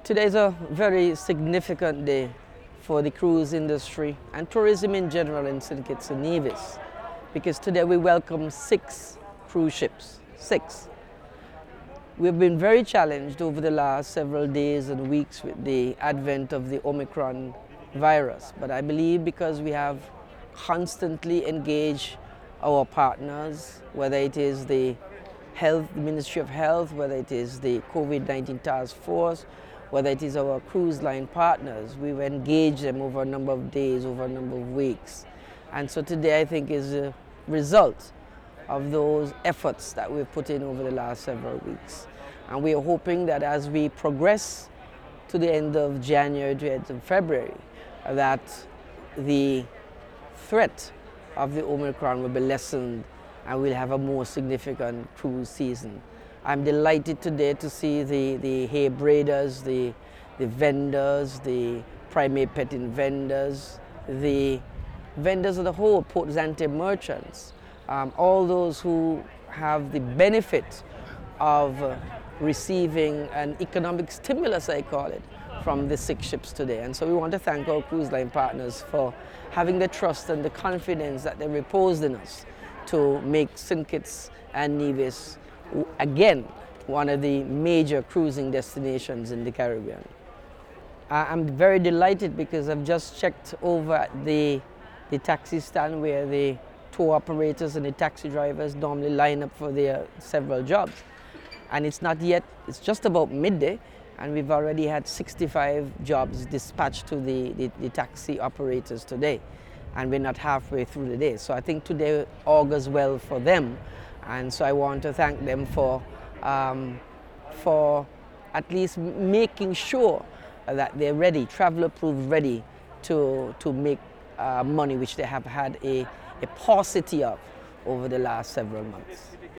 Today is a very significant day for the cruise industry and tourism in general in St. Kitts and Nevis, because today we welcome 6 cruise ships. 6. We've been very challenged over the last several days and weeks with the advent of the Omicron virus, but I believe because we have constantly engaged our partners, whether it is the Ministry of Health, whether it is the COVID-19 task force, whether it is our cruise line partners, we've engaged them over a number of days, over a number of weeks. And so today I think is a result of those efforts that we've put in over the last several weeks. And we are hoping that as we progress to the end of January to the end of February, that the threat of the Omicron will be lessened and we'll have a more significant cruise season. I'm delighted today to see the hay braiders, the vendors, the primate petting vendors, the vendors of the whole, Port Zante merchants, all those who have the benefit of receiving an economic stimulus, I call it, from the 6 ships today. And so we want to thank our cruise line partners for having the trust and the confidence that they reposed in us to make St. Kitts and Nevis again one of the major cruising destinations in the Caribbean. I'm very delighted because I've just checked over at the taxi stand where the tour operators and the taxi drivers normally line up for their several jobs. And it's not yet, it's just about midday, and we've already had 65 jobs dispatched to the taxi operators today. And we're not halfway through the day. So I think today augurs well for them. And so I want to thank them for at least making sure that they're ready, travel-approved, ready to make money, which they have had a paucity of over the last several months.